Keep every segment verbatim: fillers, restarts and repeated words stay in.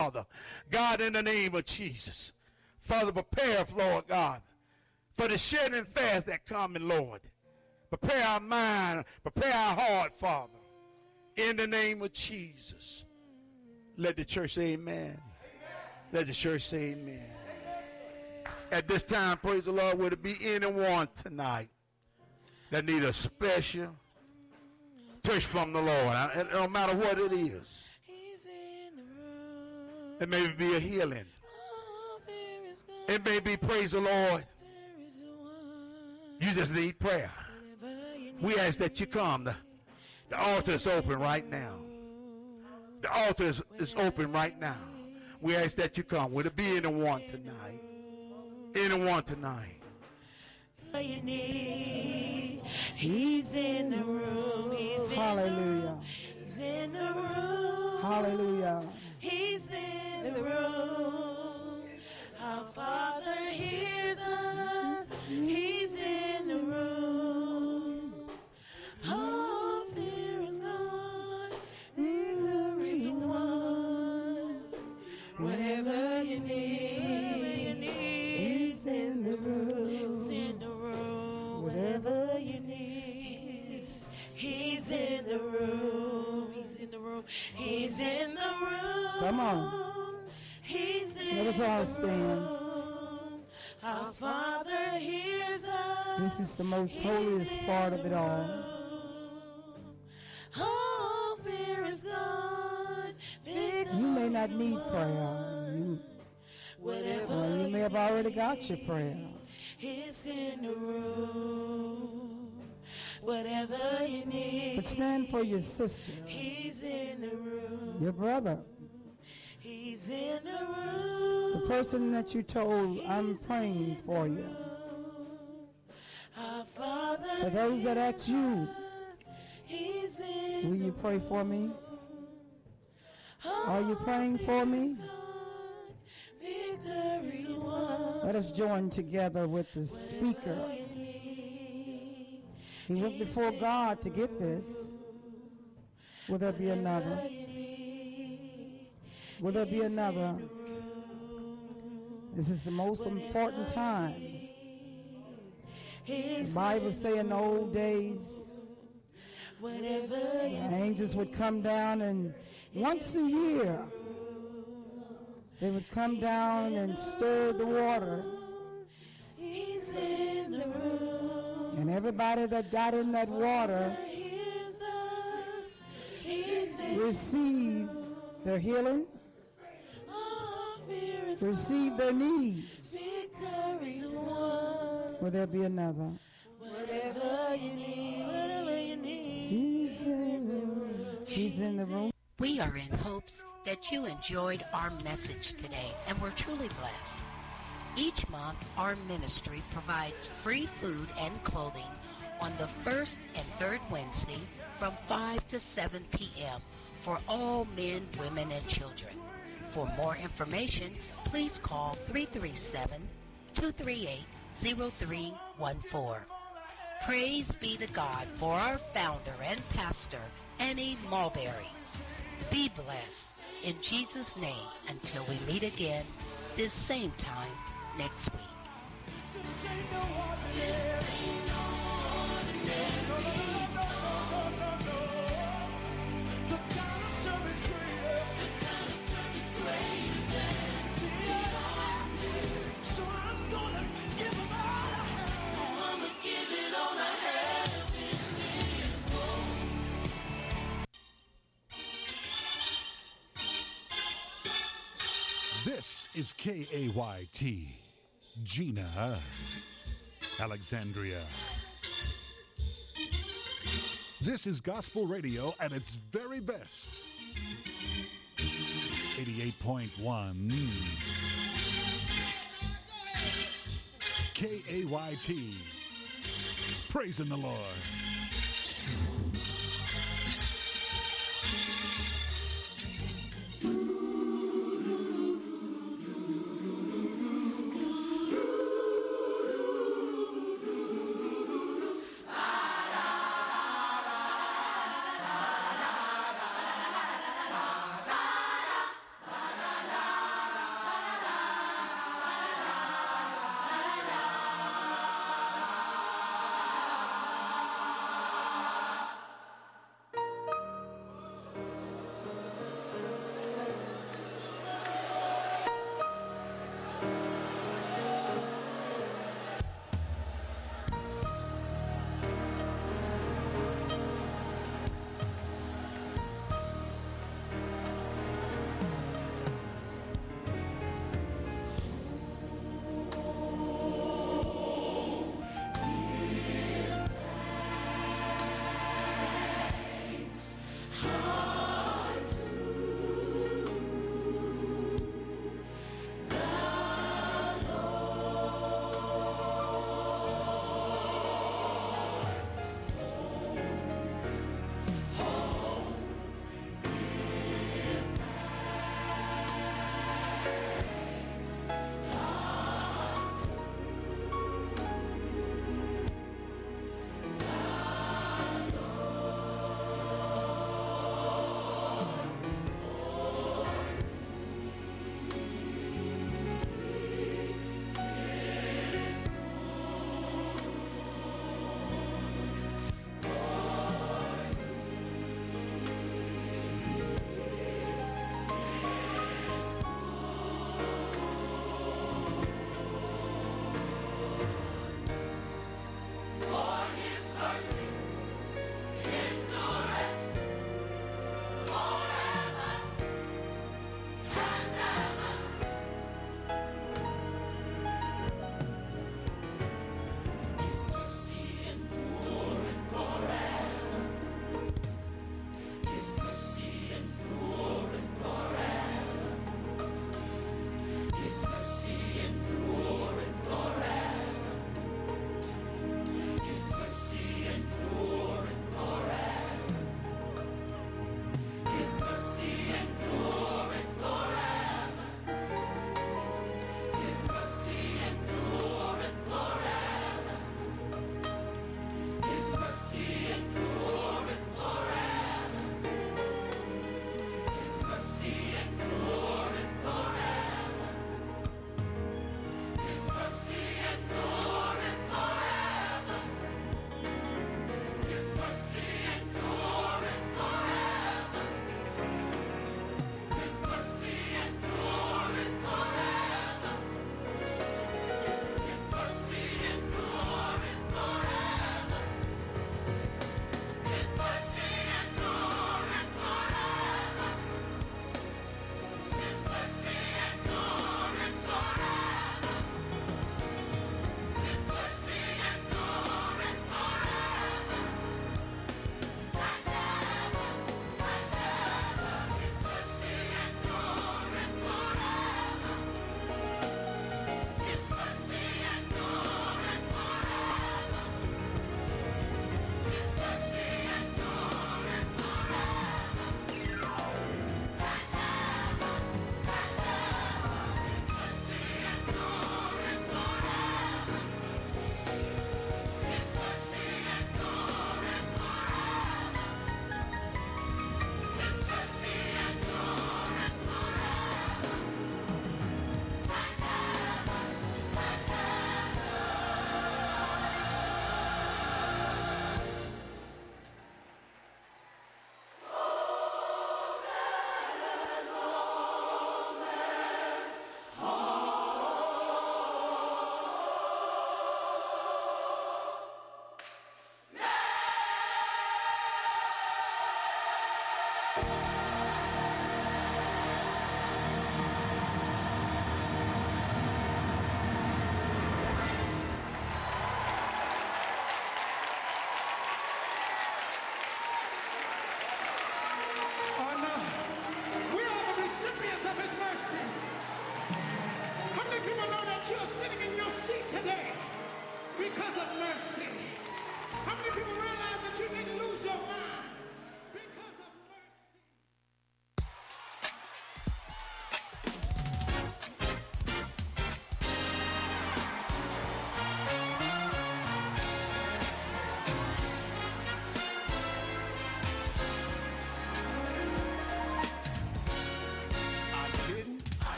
Father. God, in the name of Jesus. Father, prepare us, Lord God, for the shedding fast that coming, Lord. Prepare our mind, prepare our heart, Father. In the name of Jesus. Let the church say amen. Amen. Let the church say amen. At this time, praise the Lord, would it be anyone tonight that need a special touch from the Lord? It don't matter what it is. It may be a healing. It may be, praise the Lord, you just need prayer. We ask that you come. The, the altar is open right now. The altar is, is open right now. We ask that you come. Would it be anyone tonight? Anyone tonight? You need. He's in the room. He's Hallelujah. He's in the room. Hallelujah. He's in the room. Our Father hears us. He's in the room. All fear is gone. Victory's won. Whatever you need, whatever you need, He's in the room. He's in the room. Whatever you need, He's, he's in the room. He's in the room. He's in the room. Come on. He's in Let us all stand. Our Father hears us. This is the most holiest part of it all. All fear is gone. You may not need prayer. You, well, you may have already got your prayer. He's in the room. Whatever you need. But stand for your sister. He's in the room. Your brother. He's in the room. The person that you told, I'm praying for you. Our Father, for those that ask you, He's in will you pray for me? Are you praying for me? Let us join together with the speaker. He went before God to get this. Will there be another? Will there be another? This is the most important time. The Bible says in the old days, the angels would come down, and once a year, they would come down and stir the water. And everybody that got in that water received their healing, received their need. Will there be another? Whatever you need, whatever you need. He's in the room. He's in the room. We are in hopes that you enjoyed our message today and were truly blessed. Each month, our ministry provides free food and clothing on the first and third Wednesday from five to seven p.m. for all men, women, and children. For more information, please call three three seven, two three eight, zero three one four. Praise be to God for our founder and pastor, Annie Mulberry. Be blessed in Jesus' name until we meet again this same time next week. This is K A Y T, Gina, Alexandria. This is gospel radio at its very best. eighty-eight point one K A Y T, praising the Lord.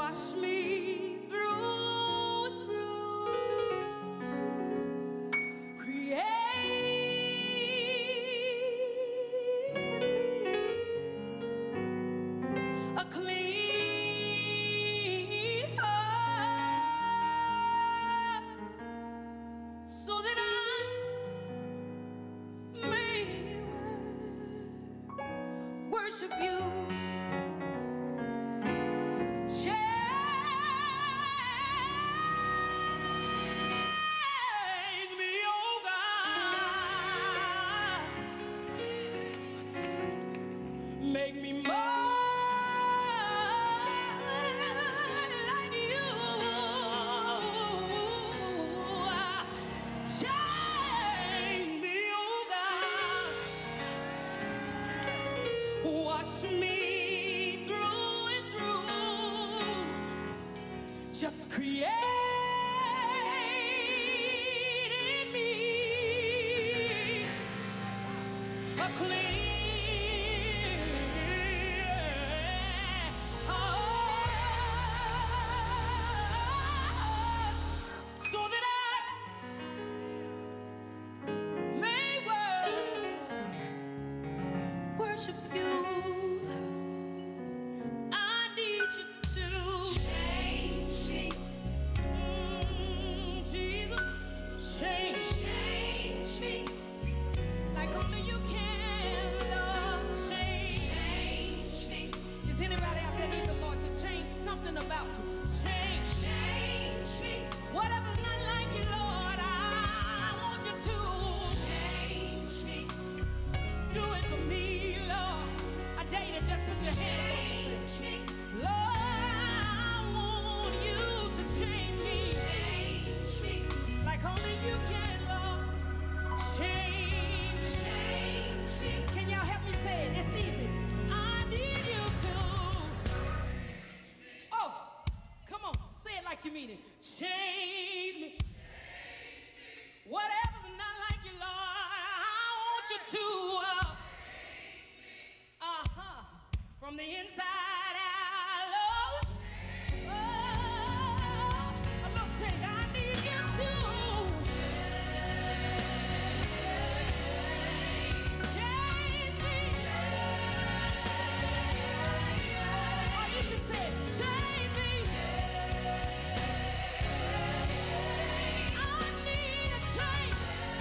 Wash me through and through. Create in me a clean heart, so that I may worship you. Change me, oh God. Make me more like you. Change me, oh God. Wash me through and through. Just create in me a clean heart, so that I may wor- worship you. I need you to change me. Mm, Jesus, change, change me. Like only you can, Lord, change, change me. Is anybody out there need the Lord to change something about you? Change, change me. Whatever's not like you, Lord, I want you to change me. Do it for me, Lord. I dare you to just put your hands on me. Lord, I want you to change me. Change me. Like only you can, Lord. Change, change me. Can y'all help me say it? It's easy. I need you to. Oh, come on. Say it like you mean it. Change me. Whatever's not like you, Lord, I want you to. Uh, uh-huh. From the inside out, Lord. Oh, a little change. I need you to. Change me. Or you can say, change me. I need a change.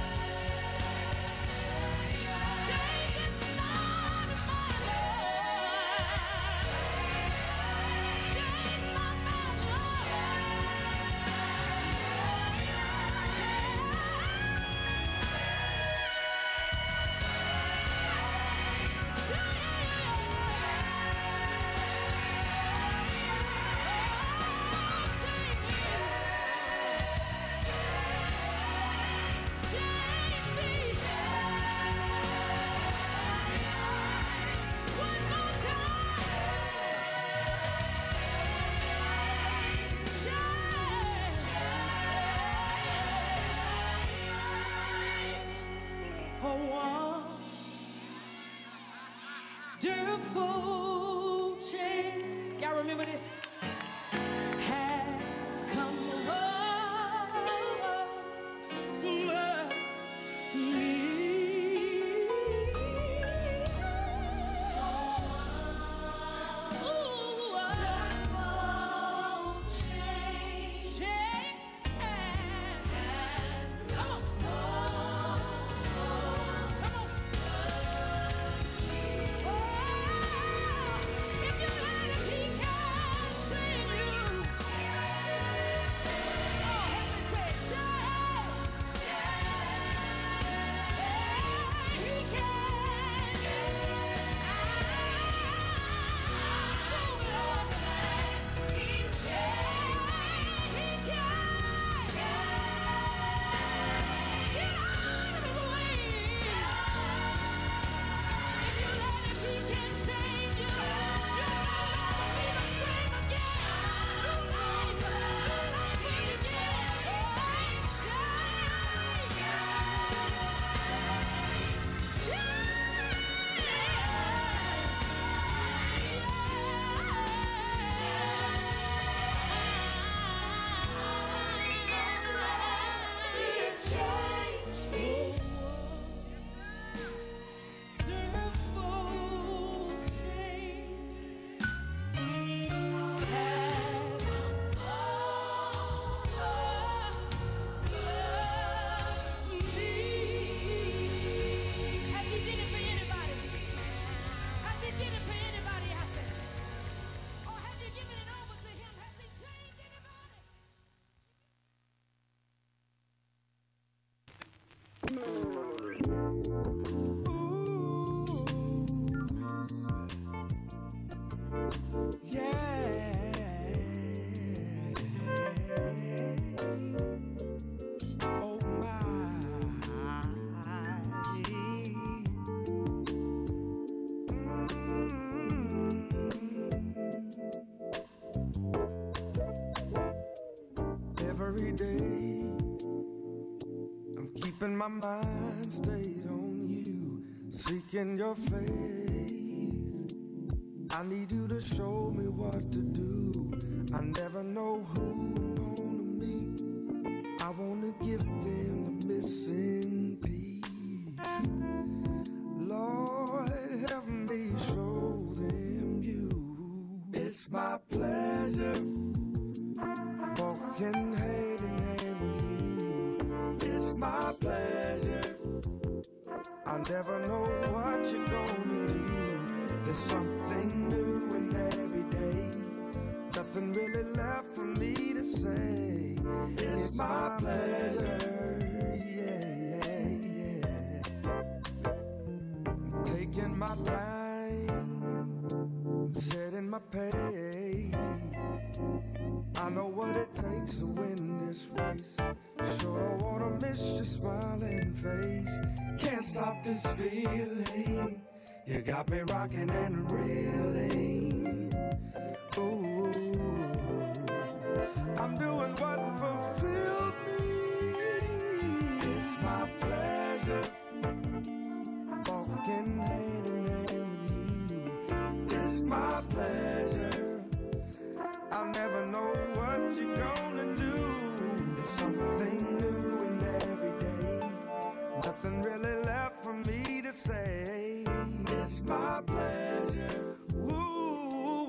Change is not in my life. Change my mind, Lord. Wonderful change. Y'all remember this? Has come over me. Ooh, wonderful change has come over. Come on. If you let him, he can. Keeping my mind stayed on you, seeking your face. I need you to show me what to do. I never know who I'm gonna meet. I wanna give them the missing piece. Lord, help me show them you. It's my pleasure walking hand in hand with you. It's my pleasure. I never know what you're gonna do. There's something new and every day. Nothing really left for me to say. It's, it's my pleasure. Yeah, yeah, yeah. I'm taking my time, setting my pace. I know what it takes to win this race. Sure don't wanna miss your smiling face. Can't stop this feeling. You got me rocking and reeling. Ooh, I'm doing what fulfills me. It's my pleasure walking hand in hand with you. It's my pleasure. I'll never know what you're gonna do. There's something new and every day. Nothing really left for me to say. It's my pleasure. Ooh,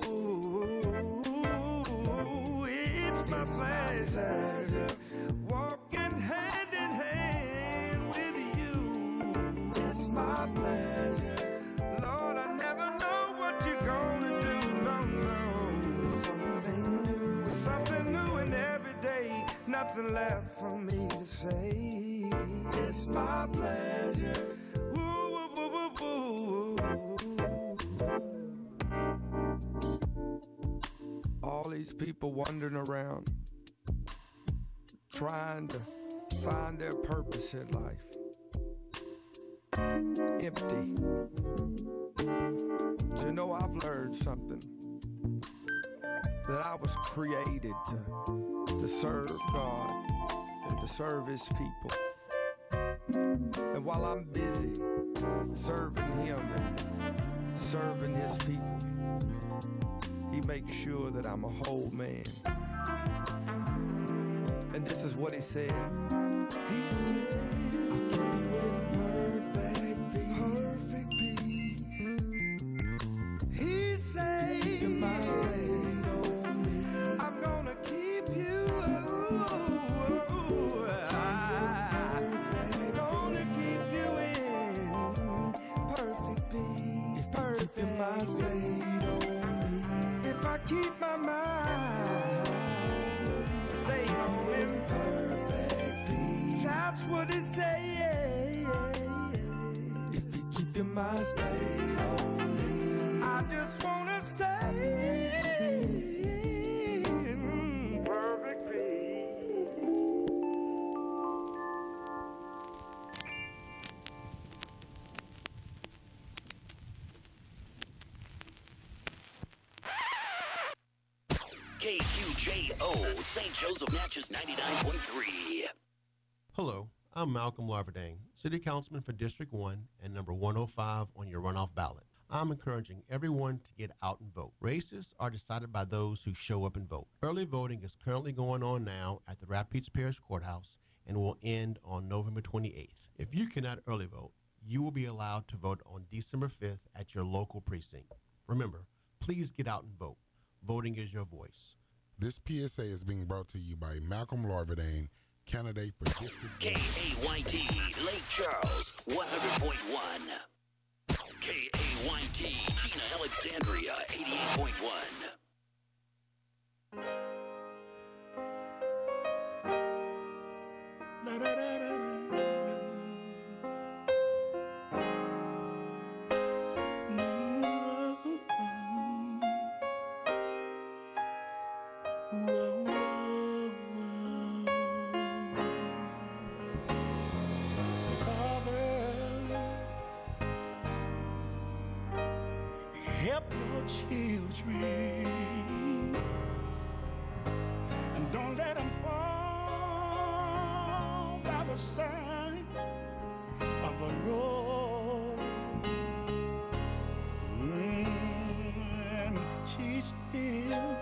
it's my pleasure. Walking hand in hand with you. It's my pleasure. Lord, I never know what you're gonna do. No, no. There's something new, something new and every day. Nothing left for me to say. It's my pleasure. Ooh, ooh, ooh, ooh, ooh. All these people wandering around, trying to find their purpose in life. Empty. But you know, I've learned something. That I was created to, to serve God and to serve His people. And while I'm busy serving Him and serving His people, He makes sure that I'm a whole man. And this is what He said. He said, I'll keep you in perfect peace. Perfect peace. He said, keep your mind stayed on me. I'm gonna keep you. I'm gonna keep you in perfect peace. Perfect mind stayed on me. If I keep my mind stayed on in perfect peace, that's what it says. If you keep your mind stayed on me, I just wanna stay in perfect peace. K Q J O, Saint Joseph Natchez ninety-nine point three. Hello, I'm Malcolm Larverdang, City Councilman for District one and number one oh five on your runoff ballot. I'm encouraging everyone to get out and vote. Races are decided by those who show up and vote. Early voting is currently going on now at the Rapides Parish Courthouse and will end on November twenty-eighth. If you cannot early vote, you will be allowed to vote on December fifth at your local precinct. Remember, please get out and vote. Voting is your voice. This P S A is being brought to you by Malcolm Larverdane, candidate for District K A Y T, Lake Charles, one hundred point one. K A Y T, Gina Alexandria, eighty-eight point one. Help your children and don't let them fall by the side the road. Mm, and teach them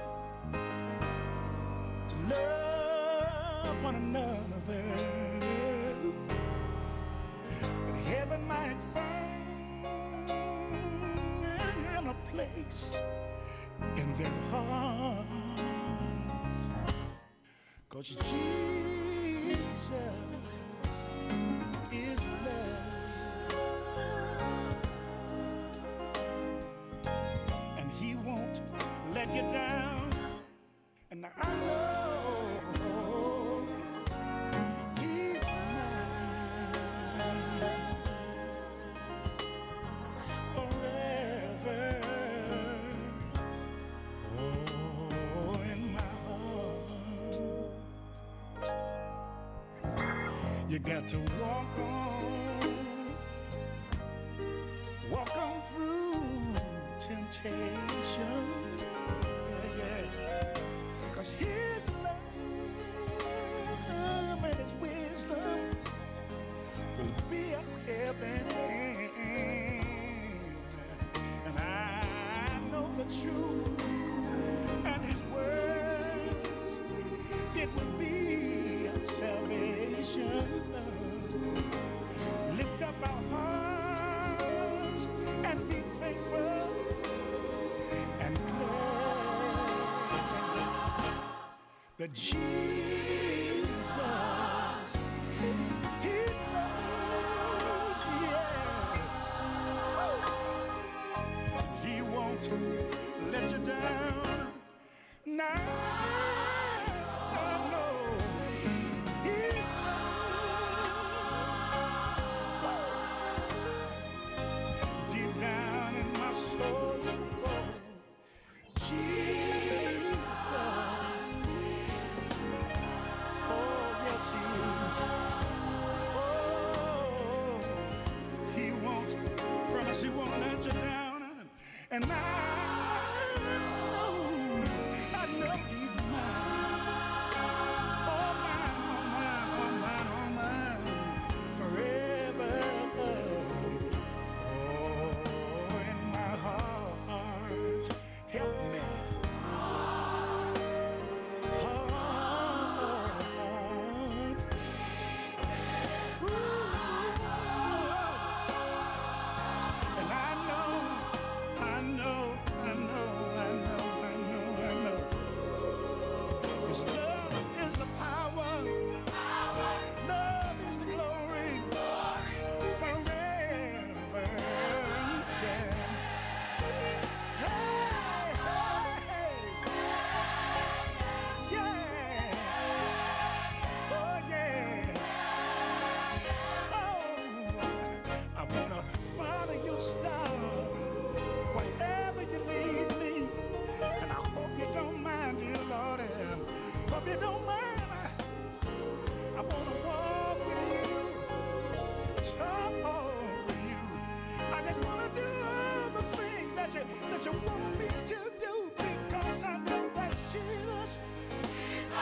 to love one another, that heaven might find a place in their hearts. 'Cause Jesus is love, and he won't let you down. And I know he's mine forever. Oh, in my heart, you got to walk on, walk on through temptation. Yeah, yeah. 'Cause his love and his wisdom will be a helping hand. And I know the truth and his words, it will be our salvation. Lift up our hearts and be thankful and glad that Jesus, his love, yes, he won't let you down. Now I know his love deep down in my soul. Jesus, oh yes he is. Oh, he won't promise he won't let you down. And I know, I know he's mine. Oh mine, oh mine, oh mine, oh mine, forever. Oh, in my heart, help me. Heart. Ooh. And I know, I know, I know, I know, I know, I know. His love is the power. Love is the glory. Forever. Yeah. Hey, hey, hey. Yeah. Oh, yeah. Oh, I wanna follow your star wherever you lead me, and I hope you don't mind, dear Lord, and hope you don't mind. I wanna walk with you, talk with you. I just wanna do all the things that you that you want me to do, because I know that Jesus. Oh,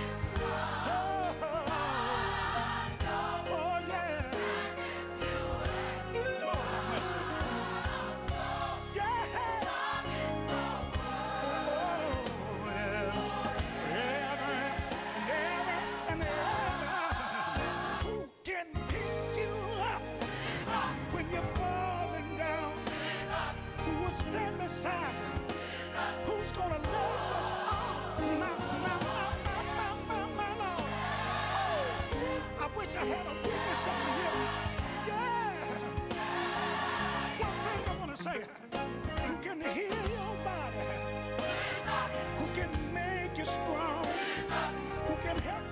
oh yeah. Lord have mercy. Yeah. Oh, well, forever and ever and ever. Who can pick you up when you're falling down? Who will stand beside you? Who's gonna love us all? My, my, my, my, my, my, my Lord. Oh, I wish I had a witness up here. Yeah. One thing I wanna say, who can heal your body? Who can make you strong? Who can help